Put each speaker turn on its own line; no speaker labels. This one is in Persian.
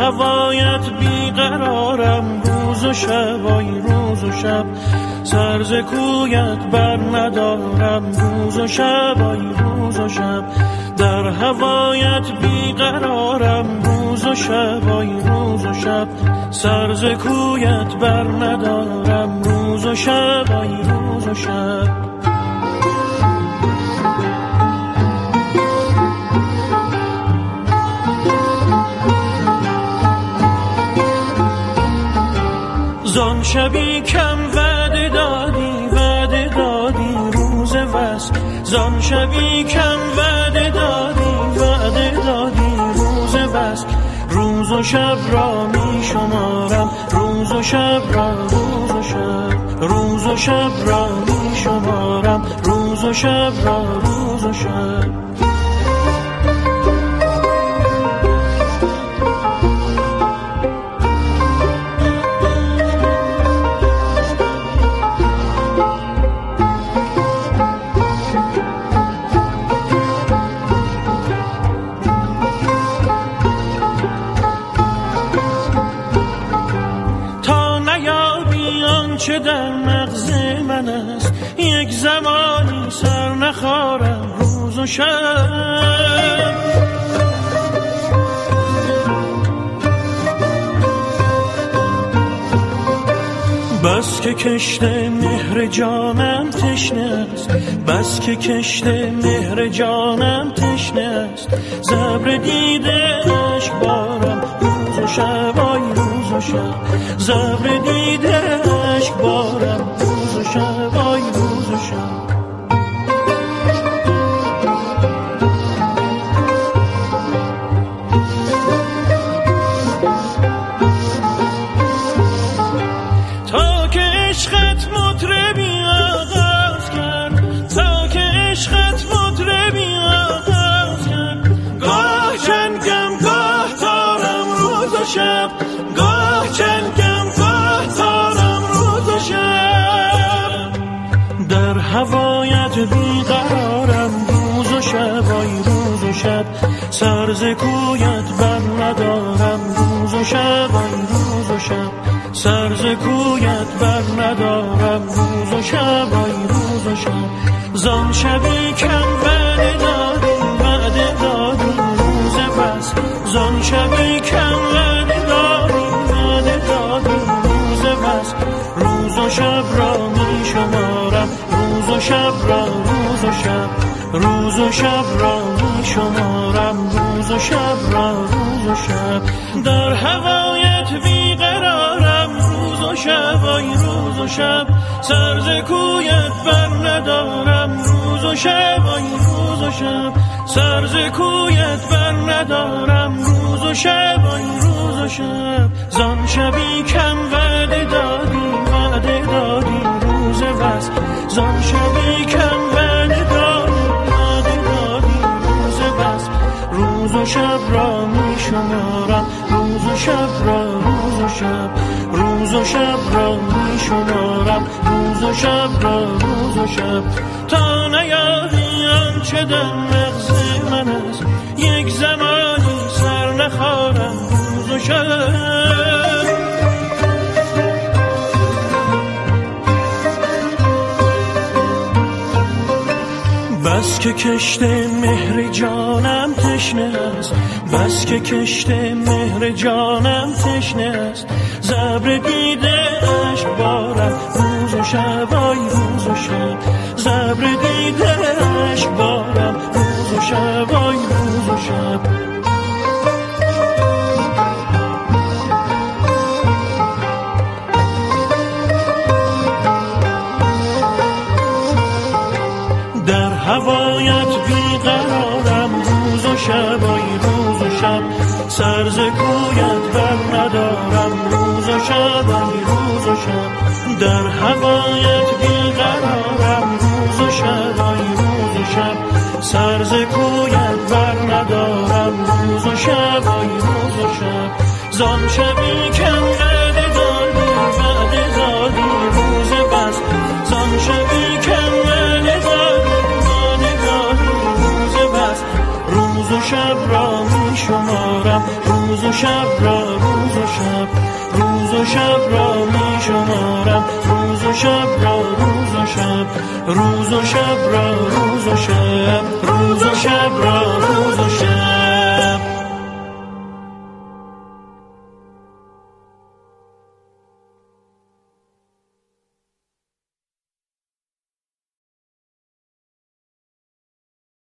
هوایت بیقرارم روز و شب، آی روز و شب. سر ز کویت بر ندارم روز و شب، آی روز و شب. در هوایت بیقرارم روز و شب، آی روز و شب. سر ز کویت بر ندارم روز و شب، آی روز و شب. زان شبی کم وعده دادی، وعده دادی روز وصل. زان شبی کم وعده دادی، وعده دادی روز وصل. روز و شب را می شمارم، روز و شب را، روز و شب. روز و شب را می شمارم، روز و شب را، روز و شب. چه در مغز من است یک زمانی سر نخارم روز و شب. بس که کشته مهر جانم تشنه است، بس که کشته مهر جانم تشنه است. زبر دیده عشق بارم روز و شب، آی روز و شب. زبر دیده عشق بارم روز و شب، آی روز و شب. تا که عشقت مطربی آغاز کرد، تا که عشقت مطربی آغاز کرد. گاه چنگم گاه تارم روز و شب، گاه چنگم گاه تارم روز و شب. در هوایت بیقرارم روز و شب، آی روز و شب. سر ز کویت بر ندارم روز و شب، آی روز و شب. سر ز کویت بر ندارم روز و شب، آی روز و شب. زان شبی کم وعده دادی، وعده دادی روز بس. زان شبی کم وعده دادی، وعده دادی روز بس. روز و شب را می شمارم، روز و شب را، روز و شب. روز و شب را می شمارم، روز و شب را، روز و شب. در هوایت بیقرارم روز و شب، آی روز و شب. سر ز کویت بر ندارم روز و شب، آی روز و شب. سر ز کویت بر ندارم روز و شب، آی روز و شب. زان شبی کم وعده دادی، وعده دادی روز وصل. زان شبی کم وعده دادی، وعده دادی روز وصل. روز و شب را می شمارم، روز و شب را، روز و شب. روز و شب را می شمارم، روز و شب را، روز و شب. تا نیابی آنچه در مغز من است یک زمانی سر نخارم روز و شب. بس که کشته مهر جانم تشنه است، بس که کشته مهر جانم تشنه است. زبر دیده عشق بارم روز و شب، آی روز و شب. زبر دیده عشق بارم روز و شب، آی روز و شب. در هوایت بیقرارم روز و شب، آی روز و شب. سر ز کویت بر ندارم روز و شب، آی روز و شب. در هوایت بیقرارم روز و شب، آی روز و شب. سر ز کویت بر ندارم روز و شب، آی روز و شب. زان شبی کم وعده دادی، وعده دادی روز بس. زان شبی کم وعده دادی، وعده دادی روز بس. روز روز و شب را می شمارم، روز و شب را، روز و شب، روز و شب را می شمارم، روز و شب را، روز و شب، روز و شب را، روز و شب، روز و شب را، روز و شب.